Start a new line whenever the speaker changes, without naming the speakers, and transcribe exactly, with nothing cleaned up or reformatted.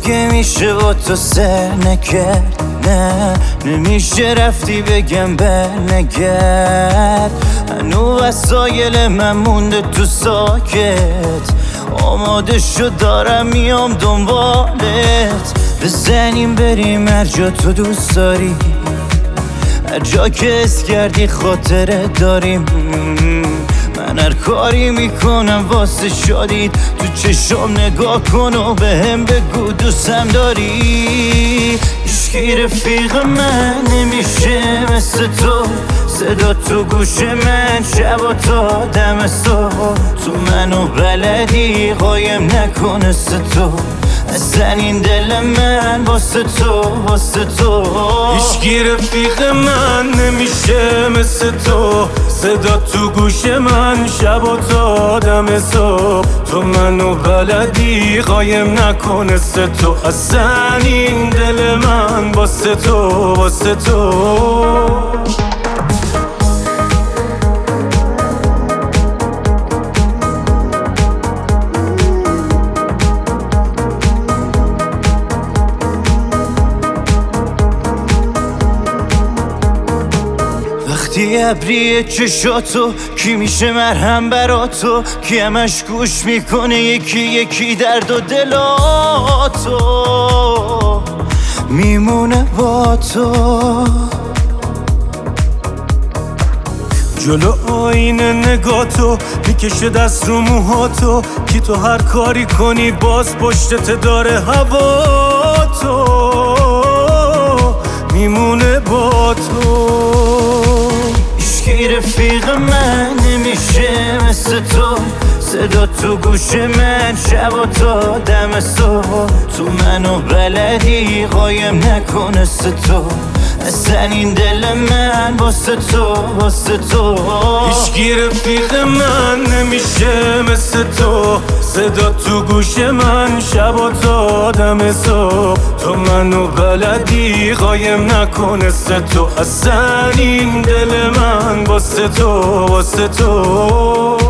دیگه میشه با تو سر نکرد، نه نمیشه رفتی بگم برنگرد. هنو وسایل من مونده تو ساکت، آماده شد دارم میام دنبالت. بزنیم بریم هر جا تو دوست داری، هر جا که اس کردی خاطره داریم. من هر کاری میکنم واسه شادید، تو چشم نگاه کن و بهم بگو دوستم داری. هیچکی رفیق من نمیشه مثل تو، صدا تو گوش من شب تا دم صبح. تو منو بلدی قایم نکنه تو، اصلا این دل من واسه تو واسه تو.
هیچکی رفیق من نمیشه مثل تو، صدا تو گوش من شب و تا دم صبح. تو منو بلدی قایم نکنه تو، اصلا این دل من واسه تو واسه تو.
وقتی ابریه چشاتو کی میشه مرهم برا تو، کی همش گوش میکنه یکی یکی درد و دلاتو، میمونه با تو.
جلو آینه نگاتو میکشه دست رو موهاتو، کی تو هر کاری کنی باز پشتت داره هوا تو، میمونه با تو.
هیچکی رفیق من نمیشه مثل تو، صدا تو گوش من شب و تا دم صبح. تو منو بلدی قایم نکنه تو، اصلا این دل من واسه تو واسه تو.
هیچکی رفیق من نمیشه مثل تو، صدا تو گوش من شب و تا دم صبح. تو منو بلدی قایم نکنه تو، اصلا این دل من واسه تو واسه تو.